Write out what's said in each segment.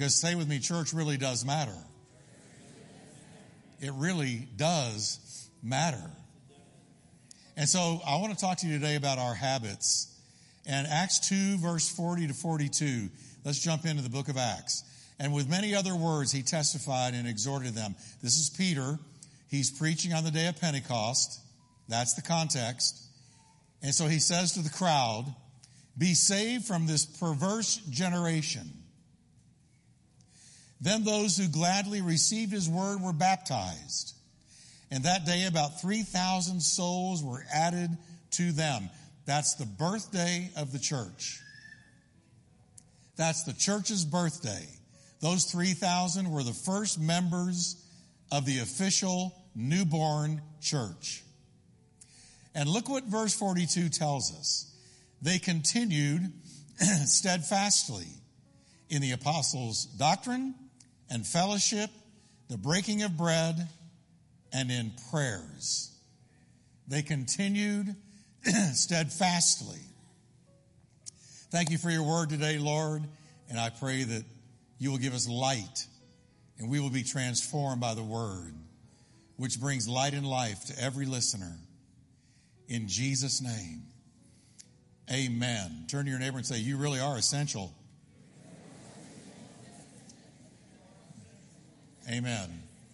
Just say with me, church really does matter. It really does matter. And so I want to talk to you today about our habits. And Acts 2, verse 40 to 42. Let's jump into the book of Acts. And with many other words, he testified and exhorted them. This is Peter. He's preaching on the day of Pentecost. That's the context. And so he says to the crowd, "Be saved from this perverse generation." Then those who gladly received his word were baptized. And that day about 3,000 souls were added to them. That's the birthday of the church. That's the church's birthday. Those 3,000 were the first members of the official newborn church. And look what verse 42 tells us. They continued steadfastly in the apostles' doctrine and fellowship, the breaking of bread, and in prayers. They continued steadfastly. Thank you for your word today, Lord, and I pray that you will give us light and we will be transformed by the word, which brings light and life to every listener. In Jesus' name, amen. Turn to your neighbor and say, you really are essential. Amen.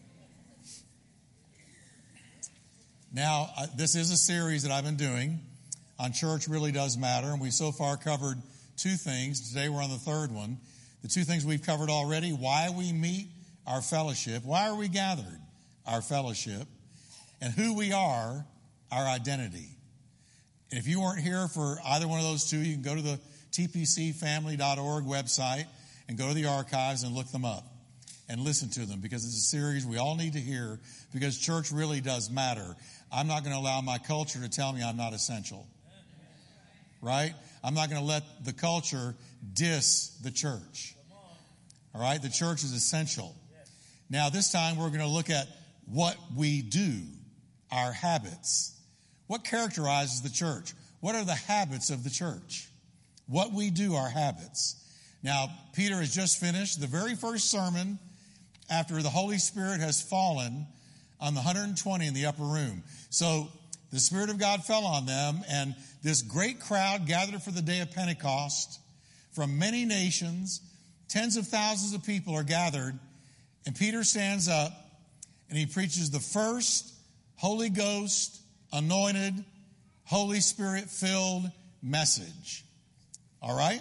Now, this is a series that I've been doing on Church Really Does Matter, and we so far covered two things. Today we're on the third one. The two things we've covered already: why we meet, our fellowship. Why are we gathered? Our fellowship. And who we are, our identity. And if you weren't here for either one of those two, you can go to the tpcfamily.org website and go to the archives and look them up and listen to them, because it's a series we all need to hear, because church really does matter. I'm not going to allow my culture to tell me I'm not essential. Right? I'm not going to let the culture diss the church. All right? The church is essential. Now, this time we're going to look at what we do, our habits. What characterizes the church? What are the habits of the church? What we do, our habits. Now, Peter has just finished the very first sermon after the Holy Spirit has fallen on the 120 in the upper room. So the Spirit of God fell on them, and this great crowd gathered for the day of Pentecost from many nations. Tens of thousands of people are gathered, and Peter stands up and he preaches the first Holy Ghost anointed, Holy Spirit filled message. All right?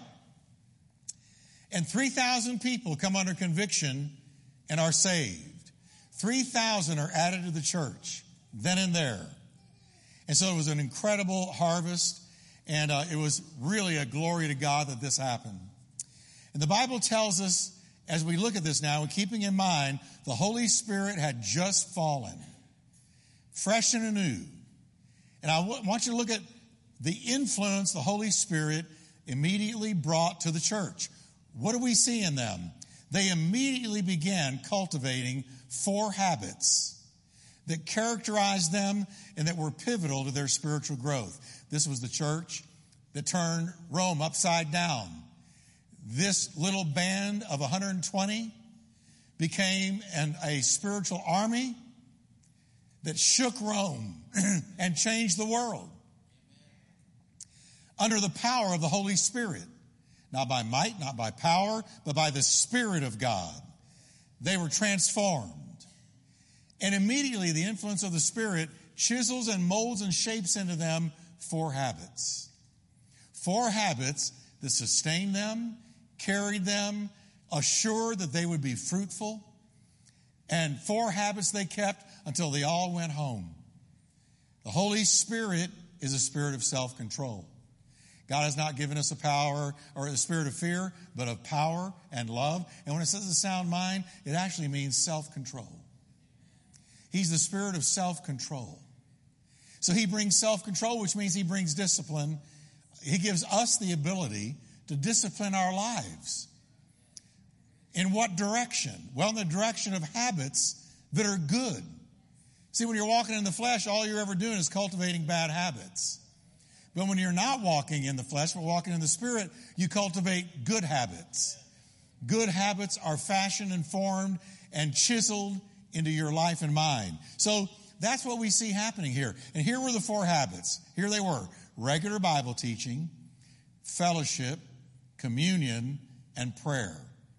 And 3,000 people come under conviction and are saved. 3,000 are added to the church then and there. And so it was an incredible harvest, and it was really a glory to God that this happened. And the Bible tells us, as we look at this now, and keeping in mind the Holy Spirit had just fallen, fresh and anew. And I want you to look at the influence the Holy Spirit immediately brought to the church. What do we see in them? They immediately began cultivating 4 habits that characterized them and that were pivotal to their spiritual growth. This was the church that turned Rome upside down. This little band of 120 became a spiritual army that shook Rome and changed the world under the power of the Holy Spirit. Not by might, not by power, but by the Spirit of God. They were transformed. And immediately the influence of the Spirit chisels and molds and shapes into them 4 habits. 4 habits that sustained them, carried them, assured that they would be fruitful. And 4 habits they kept until they all went home. The Holy Spirit is a spirit of self-control. God has not given us a power or a spirit of fear, but of power and love. And when it says a sound mind, it actually means self-control. He's the spirit of self-control. So he brings self-control, which means he brings discipline. He gives us the ability to discipline our lives. In what direction? Well, in the direction of habits that are good. See, when you're walking in the flesh, all you're ever doing is cultivating bad habits. But when you're not walking in the flesh, but walking in the Spirit, you cultivate good habits. Good habits are fashioned and formed and chiseled into your life and mind. So that's what we see happening here. And here were the 4 habits. Here they were: regular Bible teaching, fellowship, communion, and prayer.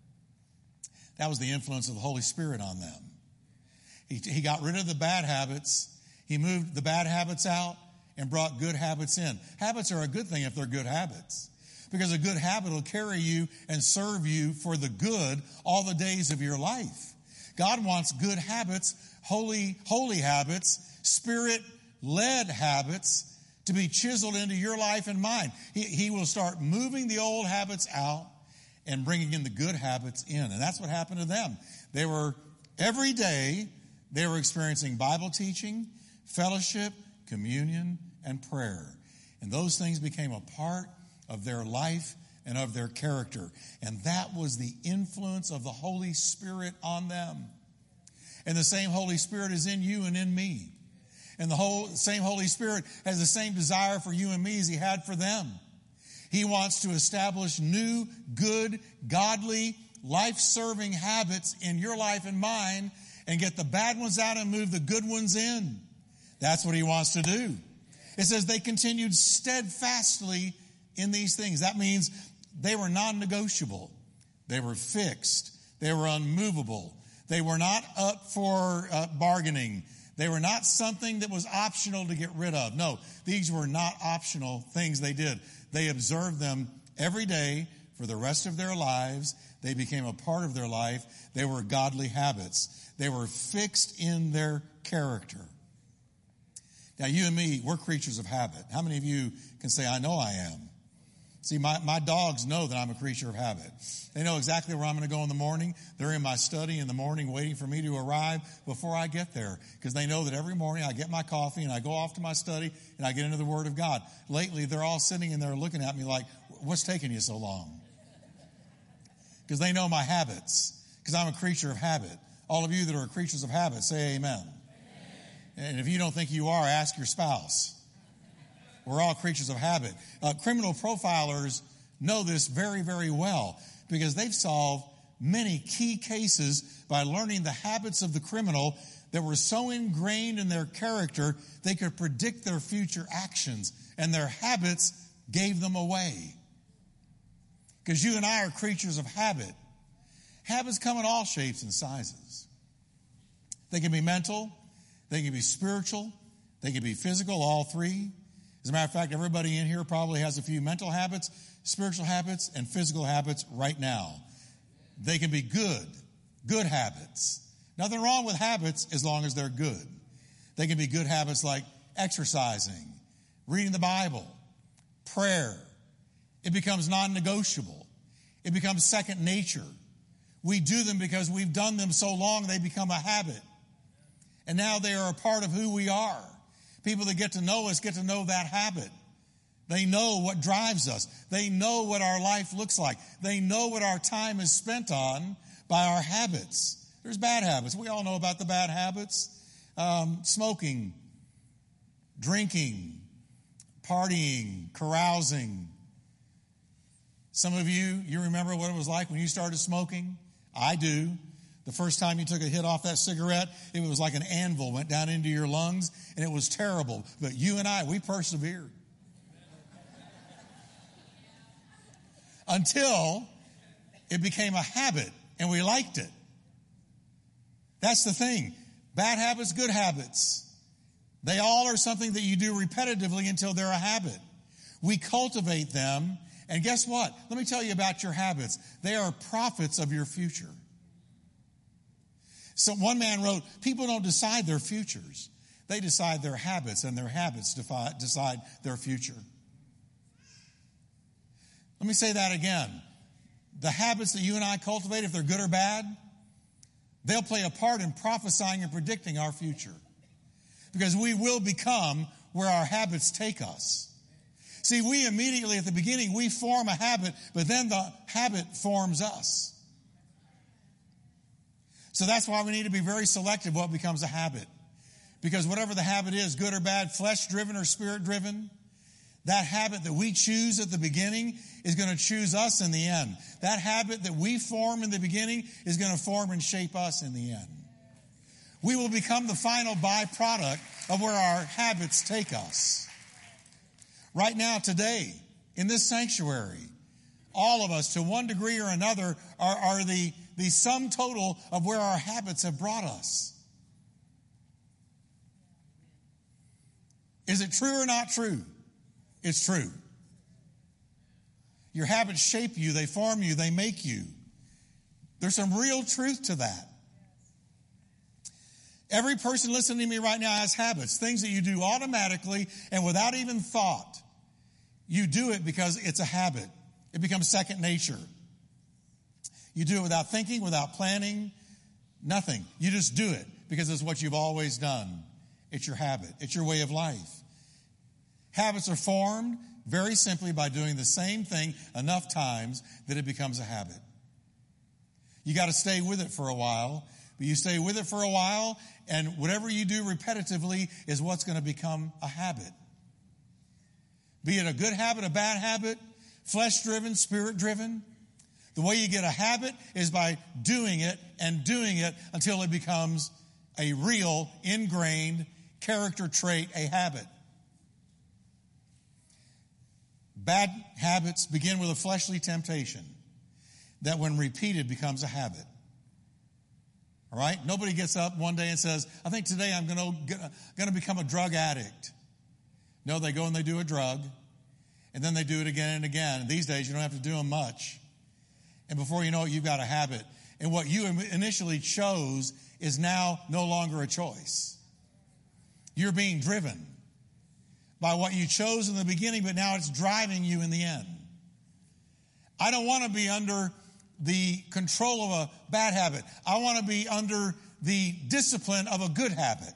That was the influence of the Holy Spirit on them. He got rid of the bad habits. He moved the bad habits out and brought good habits in. Habits are a good thing if they're good habits, because a good habit will carry you and serve you for the good all the days of your life. God wants good habits, holy habits, Spirit-led habits to be chiseled into your life and mine. He will start moving the old habits out and bringing in the good habits in. And that's what happened to them. Every day, they were experiencing Bible teaching, fellowship, communion, and prayer. And those things became a part of their life and of their character. And that was the influence of the Holy Spirit on them. And the same Holy Spirit is in you and in me. And the same Holy Spirit has the same desire for you and me as he had for them. He wants to establish new, good, godly, life-serving habits in your life and mine, and get the bad ones out and move the good ones in. That's what he wants to do. It says they continued steadfastly in these things. That means they were non-negotiable. They were fixed. They were unmovable. They were not up for bargaining. They were not something that was optional to get rid of. No, these were not optional things they did. They observed them every day for the rest of their lives. They became a part of their life. They were godly habits. They were fixed in their character. Now, you and me, we're creatures of habit. How many of you can say, I know I am? See, my dogs know that I'm a creature of habit. They know exactly where I'm going to go in the morning. They're in my study in the morning waiting for me to arrive before I get there, because they know that every morning I get my coffee and I go off to my study and I get into the Word of God. Lately, they're all sitting in there looking at me like, what's taking you so long? Because they know my habits, because I'm a creature of habit. All of you that are creatures of habit, say amen. And if you don't think you are, ask your spouse. We're all creatures of habit. Criminal profilers know this very, very well, because they've solved many key cases by learning the habits of the criminal that were so ingrained in their character they could predict their future actions, and their habits gave them away. Because you and I are creatures of habit. Habits come in all shapes and sizes. They can be mental, they can be spiritual, they can be physical, all three. As a matter of fact, everybody in here probably has a few mental habits, spiritual habits, and physical habits right now. They can be good habits. Nothing wrong with habits as long as they're good. They can be good habits like exercising, reading the Bible, prayer. It becomes non-negotiable. It becomes second nature. We do them because we've done them so long they become a habit. And now they are a part of who we are. People that get to know us get to know that habit. They know what drives us. They know what our life looks like. They know what our time is spent on by our habits. There's bad habits. We all know about the bad habits. Smoking, drinking, partying, carousing. Some of you remember what it was like when you started smoking? I do. The first time you took a hit off that cigarette, it was like an anvil went down into your lungs, and it was terrible. But you and I, we persevered. Until it became a habit, and we liked it. That's the thing. Bad habits, good habits. They all are something that you do repetitively until they're a habit. We cultivate them, and guess what? Let me tell you about your habits. They are prophets of your future. So one man wrote, people don't decide their futures. They decide their habits, and their habits decide their future. Let me say that again. The habits that you and I cultivate, if they're good or bad, they'll play a part in prophesying and predicting our future. Because we will become where our habits take us. See, we immediately at the beginning, we form a habit, but then the habit forms us. So that's why we need to be very selective what becomes a habit. Because whatever the habit is, good or bad, flesh-driven or spirit-driven, That habit that we choose at the beginning is going to choose us in the end. That habit that we form in the beginning is going to form and shape us in the end. We will become the final byproduct of where our habits take us. Right now, today, in this sanctuary, all of us, to one degree or another, are the sum total of where our habits have brought us. Is it true or not true? It's true. Your habits shape you, they form you, they make you. There's some real truth to that. Every person listening to me right now has habits, things that you do automatically and without even thought. You do it because it's a habit. It becomes second nature. You do it without thinking, without planning, nothing. You just do it because it's what you've always done. It's your habit. It's your way of life. Habits are formed very simply by doing the same thing enough times that it becomes a habit. You got to stay with it for a while, but you stay with it for a while, and whatever you do repetitively is what's going to become a habit. Be it a good habit, a bad habit, flesh-driven, spirit-driven. The way you get a habit is by doing it and doing it until it becomes a real, ingrained character trait, a habit. Bad habits begin with a fleshly temptation that when repeated becomes a habit. All right? Nobody gets up one day and says, I think today I'm going to become a drug addict. No, they go and they do a drug, and then they do it again and again. And these days you don't have to do them much. And before you know it, you've got a habit. And what you initially chose is now no longer a choice. You're being driven by what you chose in the beginning, but now it's driving you in the end. I don't want to be under the control of a bad habit. I want to be under the discipline of a good habit.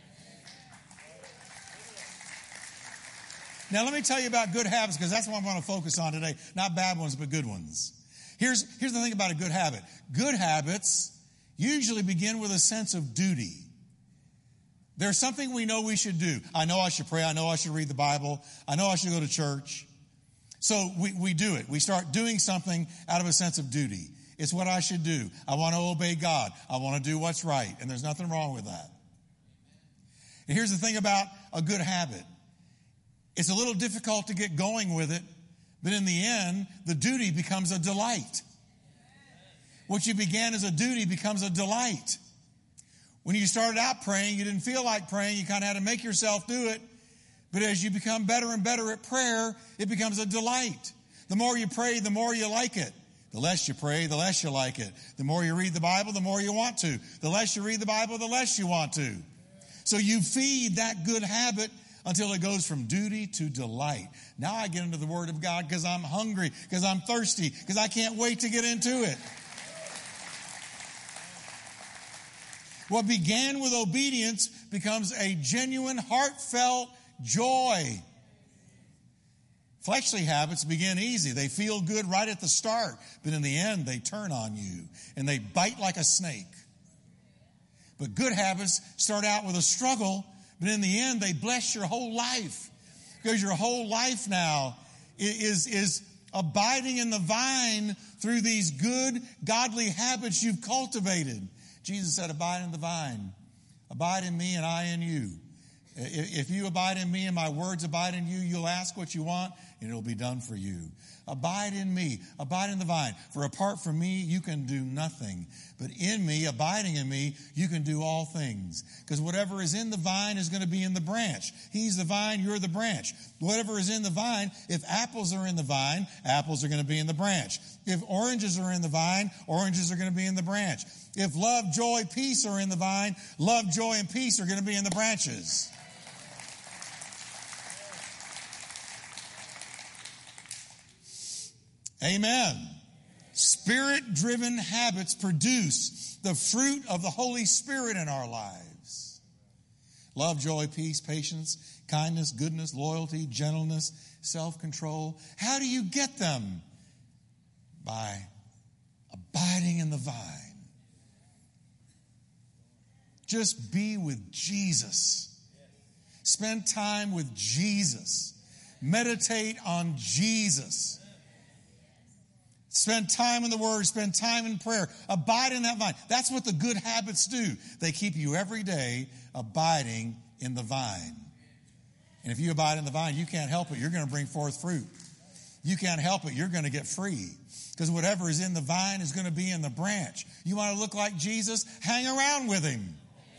Now, let me tell you about good habits, because that's what I'm going to focus on today. Not bad ones, but good ones. Here's the thing about a good habit. Good habits usually begin with a sense of duty. There's something we know we should do. I know I should pray. I know I should read the Bible. I know I should go to church. So we do it. We start doing something out of a sense of duty. It's what I should do. I want to obey God. I want to do what's right. And there's nothing wrong with that. And here's the thing about a good habit. It's a little difficult to get going with it, but in the end, the duty becomes a delight. What you began as a duty becomes a delight. When you started out praying, you didn't feel like praying. You kind of had to make yourself do it. But as you become better and better at prayer, it becomes a delight. The more you pray, the more you like it. The less you pray, the less you like it. The more you read the Bible, the more you want to. The less you read the Bible, the less you want to. So you feed that good habit until it goes from duty to delight. Now I get into the Word of God because I'm hungry, because I'm thirsty, because I can't wait to get into it. What began with obedience becomes a genuine, heartfelt joy. Fleshly habits begin easy. They feel good right at the start, but in the end, they turn on you and they bite like a snake. But good habits start out with a struggle, but in the end, they bless your whole life, because your whole life now is abiding in the vine through these good, godly habits you've cultivated. Jesus said, abide in the vine. Abide in me and I in you. If you abide in me and my words abide in you, you'll ask what you want and it'll be done for you. Abide in me. Abide in the vine. For apart from me, you can do nothing. But in me, abiding in me, you can do all things. Because whatever is in the vine is going to be in the branch. He's the vine, you're the branch. Whatever is in the vine, if apples are in the vine, apples are going to be in the branch. If oranges are in the vine, oranges are going to be in the branch. If love, joy, peace are in the vine, love, joy, and peace are going to be in the branches. Amen. Spirit-driven habits produce the fruit of the Holy Spirit in our lives. Love, joy, peace, patience, kindness, goodness, loyalty, gentleness, self-control. How do you get them? By abiding in the vine. Just be with Jesus. Spend time with Jesus. Meditate on Jesus. Spend time in the Word. Spend time in prayer. Abide in that vine. That's what the good habits do. They keep you every day abiding in the vine. And if you abide in the vine, you can't help it. You're going to bring forth fruit. You can't help it. You're going to get free. Because whatever is in the vine is going to be in the branch. You want to look like Jesus? Hang around with Him.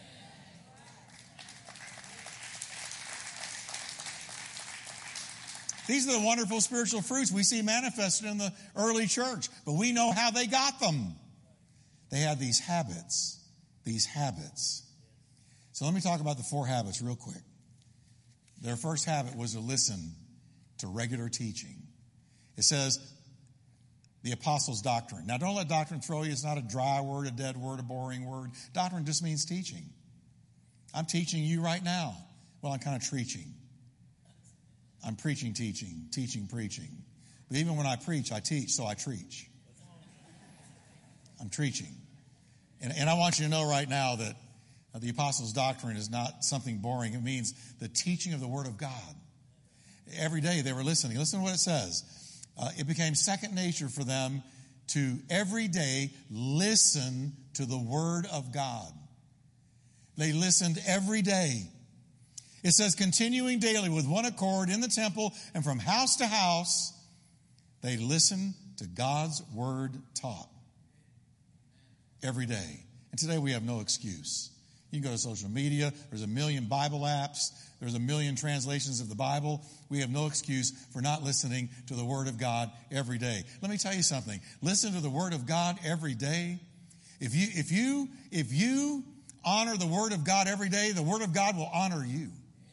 These are the wonderful spiritual fruits we see manifested in the early church. But we know how they got them. They had these habits. These habits. So let me talk about the 4 habits real quick. Their first habit was to listen to regular teaching. It says, the apostles' doctrine. Now, don't let doctrine throw you. It's not a dry word, a dead word, a boring word. Doctrine just means teaching. I'm teaching you right now. Well, I'm kind of preaching. I'm preaching, teaching, preaching. But even when I preach, I teach, so I preach. I'm preaching. And I want you to know right now that the apostles' doctrine is not something boring. It means the teaching of the Word of God. Every day they were listening. Listen to what it says. It became second nature for them to every day listen to the Word of God. They listened every day. It says, continuing daily with one accord in the temple and from house to house, they listened to God's Word taught. Every day. And today we have no excuse. You can go to social media. There's a million Bible apps. There's a million translations of the Bible. We have no excuse for not listening to the Word of God every day. Let me tell you something. Listen to the Word of God every day. If you honor the Word of God every day, the Word of God will honor you.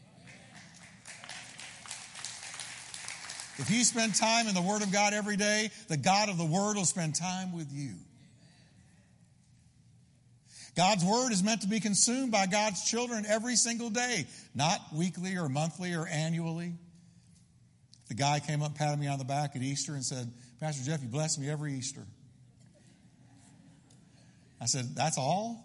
If you spend time in the Word of God every day, the God of the Word will spend time with you. God's Word is meant to be consumed by God's children every single day, not weekly or monthly or annually. The guy came up and patted me on the back at Easter and said, Pastor Jeff, you bless me every Easter. I said, that's all?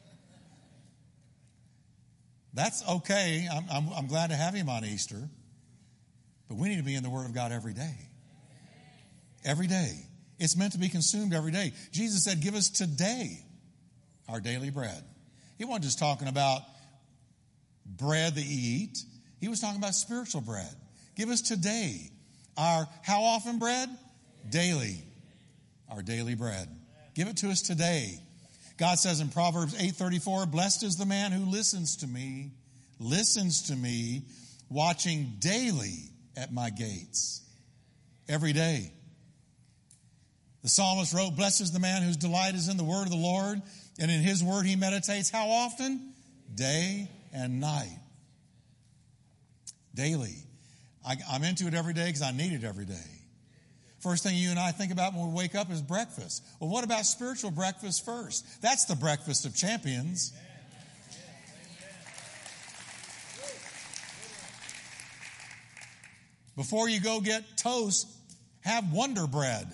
That's okay. I'm glad to have him on Easter. But we need to be in the Word of God every day. Every day. It's meant to be consumed every day. Jesus said, give us today our daily bread. He wasn't just talking about bread that you eat. He was talking about spiritual bread. Give us today our, how often bread? Daily. Our daily bread. Give it to us today. God says in Proverbs 8:34, blessed is the man who listens to me, watching daily at my gates. Every day. The psalmist wrote, blessed is the man whose delight is in the word of the Lord, and in his word he meditates how often? Day and night. Daily. I'm into it every day because I need it every day. First thing you and I think about when we wake up is breakfast. Well, what about spiritual breakfast first? That's the breakfast of champions. Before you go get toast, have Wonder Bread.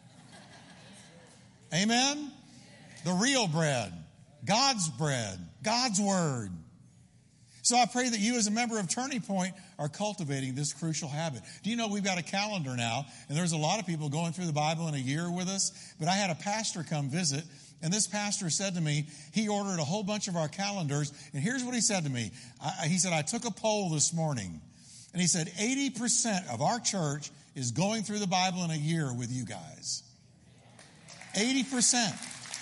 Amen? The real bread. God's bread. God's Word. So I pray that you as a member of Turning Point are cultivating this crucial habit. Do you know we've got a calendar now, and there's a lot of people going through the Bible in a year with us, but I had a pastor come visit, and this pastor said to me, he ordered a whole bunch of our calendars, and here's what he said to me. He said, I took a poll this morning, and he said 80% of our church is going through the Bible in a year with you guys. 80%.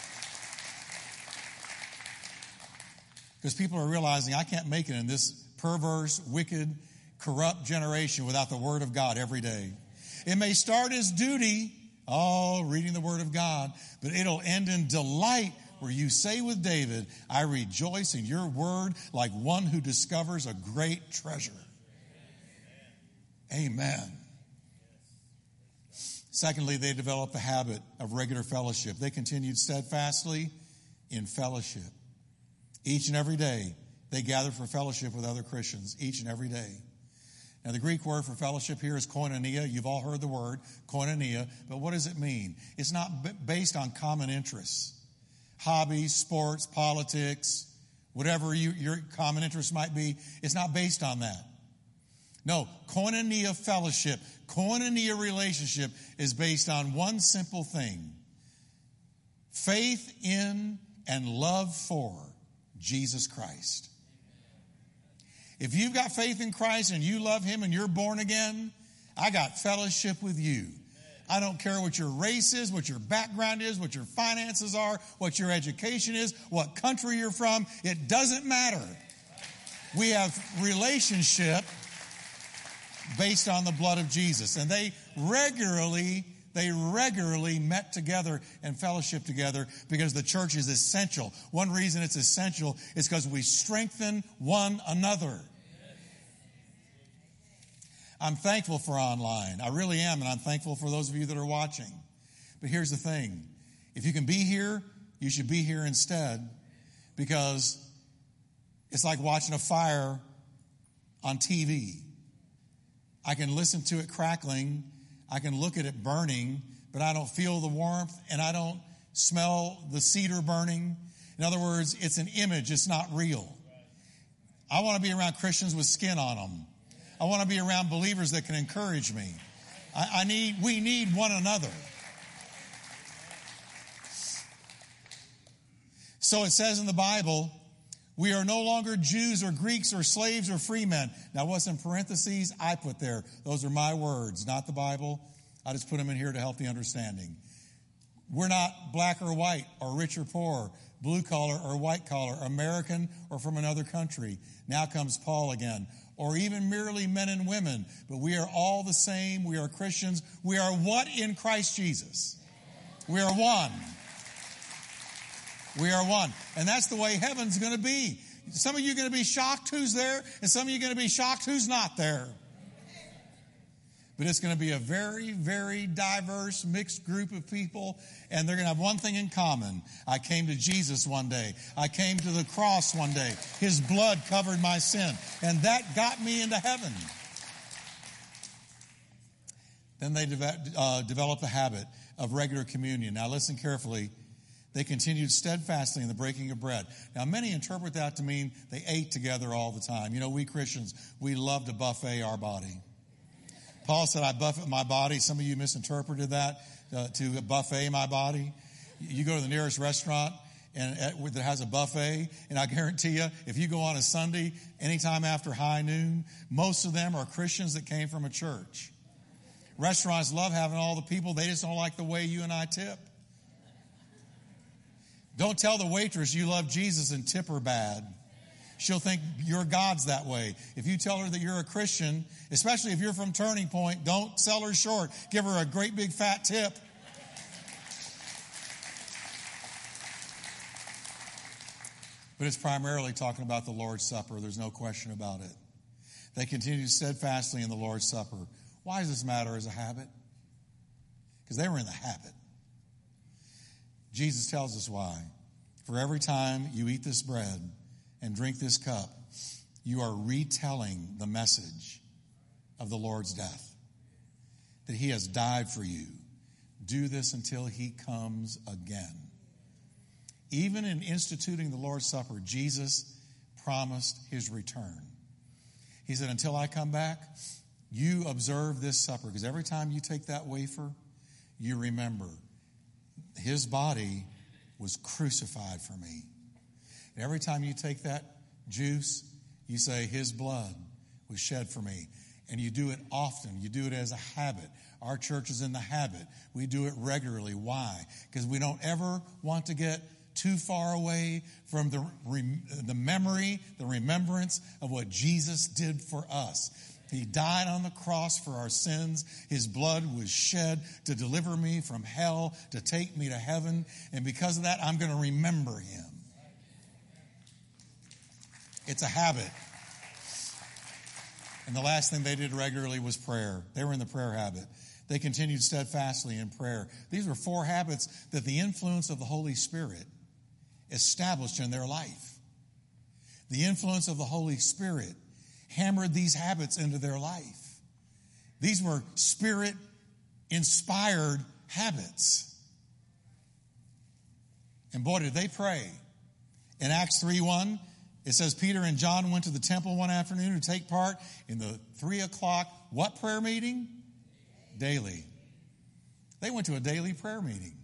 Because people are realizing I can't make it in this perverse, wicked, corrupt generation without the Word of God every day. It may start as duty, reading the Word of God, but it'll end in delight where you say with David, I rejoice in your Word like one who discovers a great treasure. Amen. Secondly, they developed the habit of regular fellowship. They continued steadfastly in fellowship. Each and every day, they gathered for fellowship with other Christians, each and every day. Now, the Greek word for fellowship here is koinonia. You've all heard the word, koinonia. But what does it mean? It's not based on common interests. Hobbies, sports, politics, whatever your common interest might be, it's not based on that. No, koinonia fellowship, koinonia relationship is based on one simple thing. Faith in and love for Jesus Christ. If you've got faith in Christ and you love Him and you're born again, I got fellowship with you. I don't care what your race is, what your background is, what your finances are, what your education is, what country you're from. It doesn't matter. We have relationship based on the blood of Jesus. And they regularly met together and fellowship together because the church is essential. One reason it's essential is because we strengthen one another. I'm thankful for online. I really am, and I'm thankful for those of you that are watching. But here's the thing. If you can be here, you should be here instead, because it's like watching a fire on TV. I can listen to it crackling, I can look at it burning, but I don't feel the warmth and I don't smell the cedar burning. In other words, it's an image, it's not real. I want to be around Christians with skin on them. I want to be around believers that can encourage me. We need one another. So it says in the Bible, we are no longer Jews or Greeks or slaves or free men. Now what's in parentheses, I put there. Those are my words, not the Bible. I just put them in here to help the understanding. We're not black or white or rich or poor, blue collar or white collar, American or from another country. Now comes Paul again. Or even merely men and women. But we are all the same. We are Christians. We are what in Christ Jesus? We are one. We are one. And that's the way heaven's going to be. Some of you are going to be shocked who's there, and some of you are going to be shocked who's not there. But it's going to be a very, very diverse, mixed group of people, and they're going to have one thing in common. I came to Jesus one day. I came to the cross one day. His blood covered my sin, and that got me into heaven. Then they developed the habit of regular communion. Now listen carefully. They continued steadfastly in the breaking of bread. Now many interpret that to mean they ate together all the time. You know, we Christians, we love to buffet our body. Paul said, I buffet my body. Some of you misinterpreted that to buffet my body. You go to the nearest restaurant that has a buffet, and I guarantee you, if you go on a Sunday, anytime after high noon, most of them are Christians that came from a church. Restaurants love having all the people. They just don't like the way you and I tip. Don't tell the waitress you love Jesus and tip her bad. She'll think your God's that way. If you tell her that you're a Christian, especially if you're from Turning Point, don't sell her short. Give her a great big fat tip. But it's primarily talking about the Lord's Supper. There's no question about it. They continued steadfastly in the Lord's Supper. Why does this matter as a habit? Because they were in the habit. Jesus tells us why. For every time you eat this bread and drink this cup, you are retelling the message of the Lord's death, that He has died for you. Do this until He comes again. Even in instituting the Lord's Supper, Jesus promised His return. He said, until I come back, you observe this supper, because every time you take that wafer, you remember His body was crucified for me. And every time you take that juice, you say, His blood was shed for me. And you do it often. You do it as a habit. Our church is in the habit. We do it regularly. Why? Because we don't ever want to get too far away from the memory, the remembrance of what Jesus did for us. He died on the cross for our sins. His blood was shed to deliver me from hell, to take me to heaven. And because of that, I'm going to remember Him. It's a habit. And the last thing they did regularly was prayer. They were in the prayer habit. They continued steadfastly in prayer. These were 4 habits that the influence of the Holy Spirit established in their life. The influence of the Holy Spirit hammered these habits into their life. These were Spirit-inspired habits. And boy, did they pray. In Acts 3:1, It says Peter and John went to the temple one afternoon to take part in the 3 o'clock, what prayer meeting? Daily. They went to a daily prayer meeting.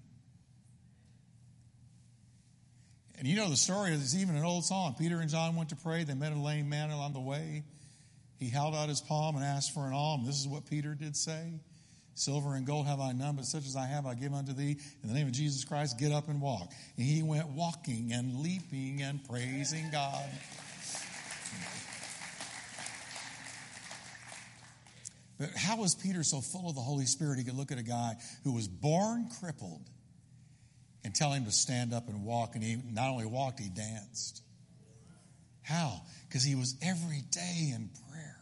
And you know the story, there's even an old song. Peter and John went to pray. They met a lame man along the way. He held out his palm and asked for an alms. This is what Peter did say. Silver and gold have I none, but such as I have I give unto thee. In the name of Jesus Christ, get up and walk. And he went walking and leaping and praising God. But how was Peter so full of the Holy Spirit he could look at a guy who was born crippled and tell him to stand up and walk? And he not only walked, he danced. How? Because he was every day in prayer.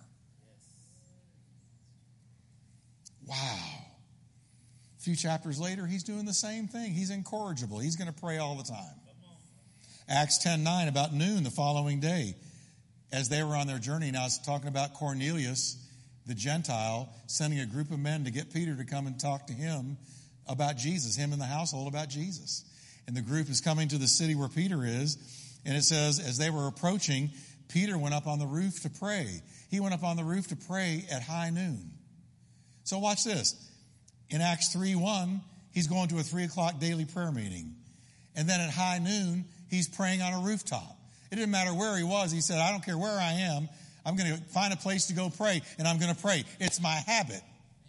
Wow. A few chapters later, he's doing the same thing. He's incorrigible. He's going to pray all the time. Acts 10:9, about noon the following day, as they were on their journey. Now, it's talking about Cornelius, the Gentile, sending a group of men to get Peter to come and talk to him about Jesus, him and the household about Jesus. And the group is coming to the city where Peter is. And it says, as they were approaching, Peter went up on the roof to pray. He went up on the roof to pray at high noon. So watch this. In Acts 3:1, he's going to a 3 o'clock daily prayer meeting. And then at high noon, he's praying on a rooftop. It didn't matter where he was. He said, I don't care where I am. I'm going to find a place to go pray, and I'm going to pray. It's my habit.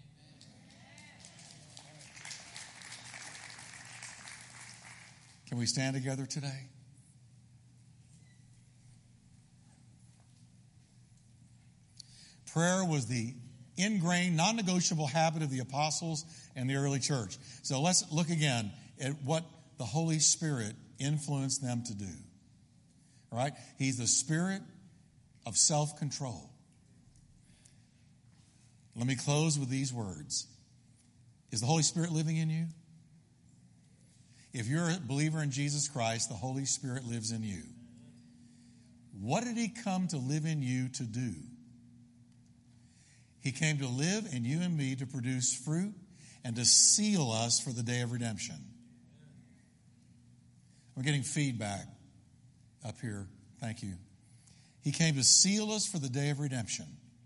Can we stand together today? Prayer was the ingrained, non-negotiable habit of the apostles and the early church. So let's look again at what the Holy Spirit influenced them to do. All right? He's the spirit of self-control. Let me close with these words. Is the Holy Spirit living in you? If you're a believer in Jesus Christ, the Holy Spirit lives in you. What did he come to live in you to do? He came to live in you and me to produce fruit and to seal us for the day of redemption. I'm getting feedback up here. Thank you. He came to seal us for the day of redemption.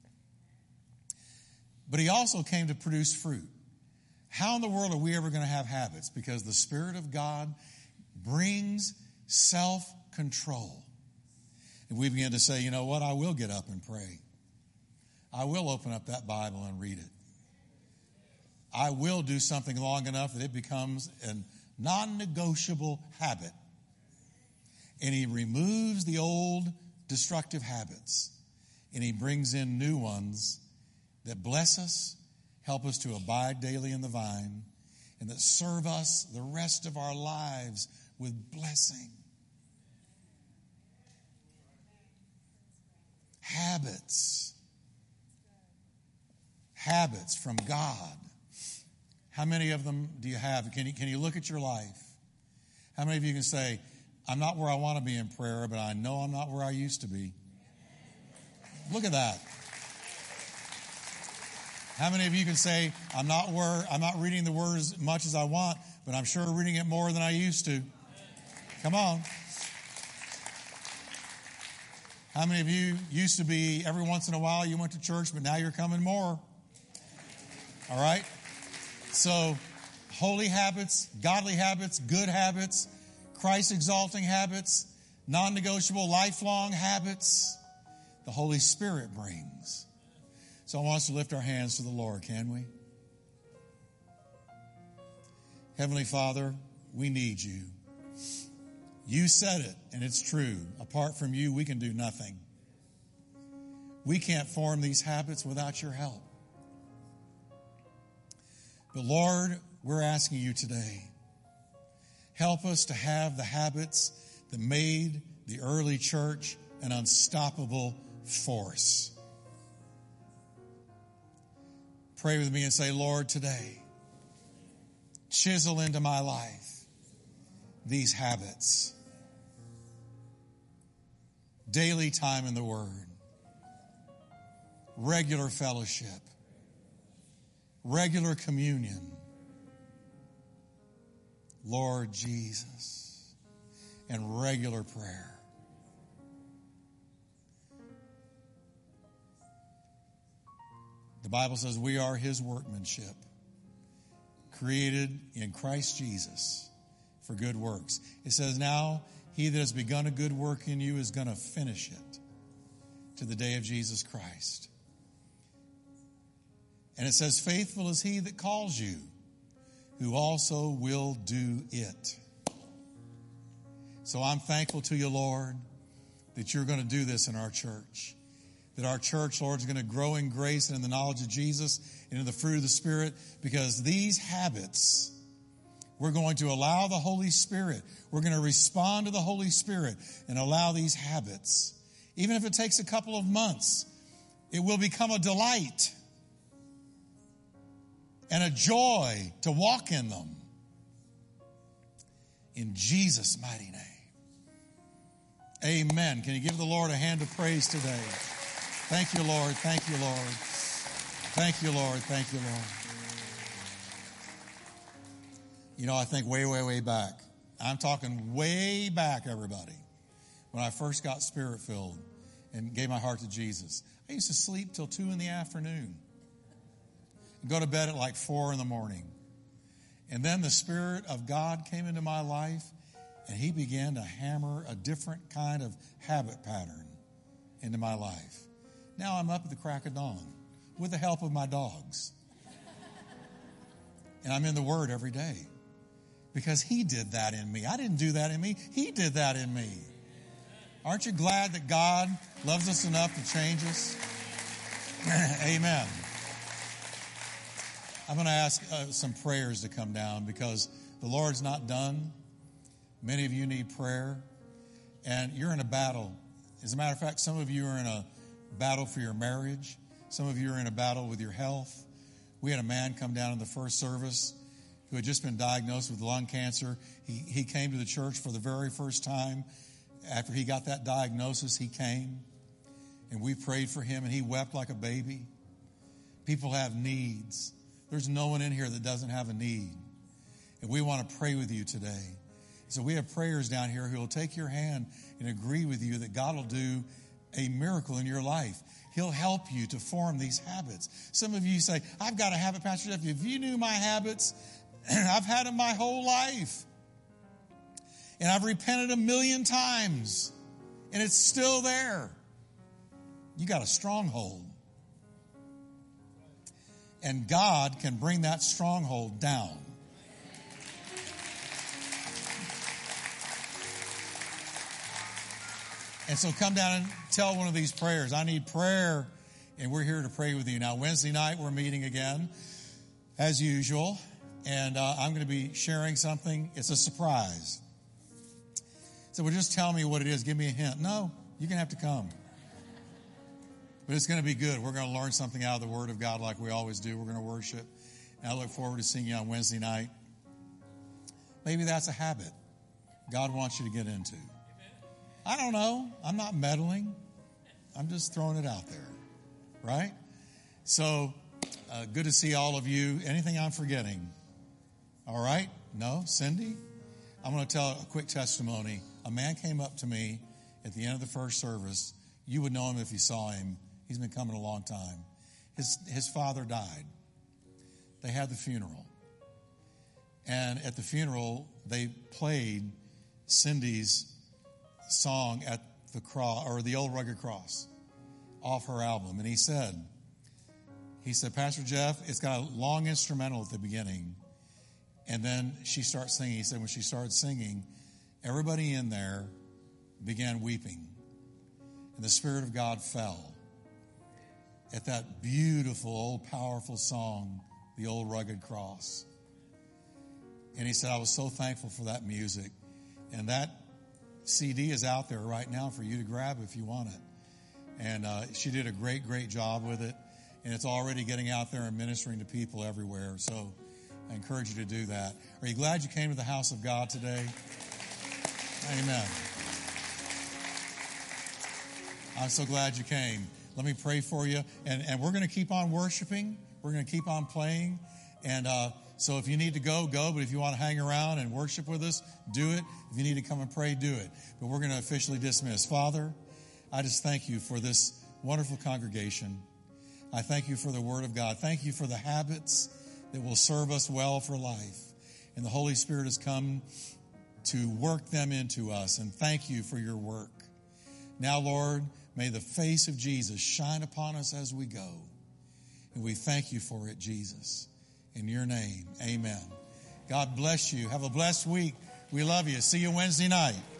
But he also came to produce fruit. How in the world are we ever going to have habits? Because the Spirit of God brings self-control. And we begin to say, you know what? I will get up and pray. I will open up that Bible and read it. I will do something long enough that it becomes a non-negotiable habit. And he removes the old destructive habits, and he brings in new ones that bless us, help us to abide daily in the vine, and that serve us the rest of our lives with blessing. Habits. Habits from God. How many of them do you have? Can you look at your life? How many of you can say, I'm not where I want to be in prayer, but I know I'm not where I used to be? Look at that. How many of you can say, I'm not reading the Word as much as I want, but I'm sure reading it more than I used to? Come on. How many of you used to be, every once in a while you went to church, but now you're coming more? All right? So, holy habits, godly habits, good habits, Christ-exalting habits, non-negotiable, lifelong habits, the Holy Spirit brings. So I want us to lift our hands to the Lord, can we? Heavenly Father, we need you. You said it, and it's true. Apart from you, we can do nothing. We can't form these habits without your help. But Lord, we're asking you today, help us to have the habits that made the early church an unstoppable force. Pray with me and say, Lord, today, chisel into my life these habits. Daily time in the Word. Regular fellowship. Regular communion. Lord Jesus. And regular prayer. The Bible says we are his workmanship, created in Christ Jesus for good works. It says now he that has begun a good work in you is going to finish it to the day of Jesus Christ. And it says, faithful is he that calls you, who also will do it. So I'm thankful to you, Lord, that you're going to do this in our church. That our church, Lord, is going to grow in grace and in the knowledge of Jesus and in the fruit of the Spirit, because these habits, we're going to allow the Holy Spirit. We're going to respond to the Holy Spirit and allow these habits. Even if it takes a couple of months, it will become a delight and a joy to walk in them. In Jesus' mighty name. Amen. Can you give the Lord a hand of praise today? Thank you, Lord. Thank you, Lord. Thank you, Lord. Thank you, Lord. You know, I think way back. I'm talking way back, everybody. When I first got Spirit-filled and gave my heart to Jesus, I used to sleep till 2 in the afternoon and go to bed at like 4 in the morning. And then the Spirit of God came into my life, and he began to hammer a different kind of habit pattern into my life. Now I'm up at the crack of dawn with the help of my dogs. And I'm in the Word every day because he did that in me. I didn't do that in me. He did that in me. Aren't you glad that God loves us enough to change us? Amen. I'm going to ask some prayers to come down because the Lord's not done. Many of you need prayer, and you're in a battle. As a matter of fact, some of you are in a battle for your marriage. Some of you are in a battle with your health. We had a man come down in the first service who had just been diagnosed with lung cancer. He came to the church for the very first time. After he got that diagnosis, he came, and we prayed for him, and he wept like a baby. People have needs. There's no one in here that doesn't have a need. And we want to pray with you today. So we have prayers down here who will take your hand and agree with you that God will do a miracle in your life. He'll help you to form these habits. Some of you say, I've got a habit, Pastor Jeff. If you knew my habits, I've had them my whole life. And I've repented 1,000,000 times. And it's still there. You got a stronghold. And God can bring that stronghold down. And so come down and tell one of these prayers. I need prayer, and we're here to pray with you. Now, Wednesday night, we're meeting again, as usual, and I'm going to be sharing something. It's a surprise. So, well, just tell me what it is. Give me a hint. No, you're going to have to come. But it's going to be good. We're going to learn something out of the Word of God like we always do. We're going to worship. And I look forward to seeing you on Wednesday night. Maybe that's a habit God wants you to get into. I don't know. I'm not meddling. I'm just throwing it out there. Right? So, good to see all of you. Anything I'm forgetting? All right? No? Cindy? I'm going to tell a quick testimony. A man came up to me at the end of the first service. You would know him if you saw him. He's been coming a long time. His father died. They had the funeral. And at the funeral, they played Cindy's song at the cross, or the Old Rugged Cross, off her album. And he said, Pastor Jeff, it's got a long instrumental at the beginning. And then she starts singing. He said when she started singing, everybody in there began weeping. And the Spirit of God fell at that beautiful, old, powerful song, The Old Rugged Cross. And he said, I was so thankful for that music. And that CD is out there right now for you to grab if you want it. And she did a great job with it. And it's already getting out there and ministering to people everywhere. So I encourage you to do that. Are you glad you came to the house of God today? Amen. I'm so glad you came. Let me pray for you. And we're going to keep on worshiping. We're going to keep on playing. And so if you need to go. But if you want to hang around and worship with us, do it. If you need to come and pray, do it. But we're going to officially dismiss. Father, I just thank you for this wonderful congregation. I thank you for the Word of God. Thank you for the habits that will serve us well for life. And the Holy Spirit has come to work them into us. And thank you for your work. Now, Lord, may the face of Jesus shine upon us as we go. And we thank you for it, Jesus. In your name, amen. God bless you. Have a blessed week. We love you. See you Wednesday night.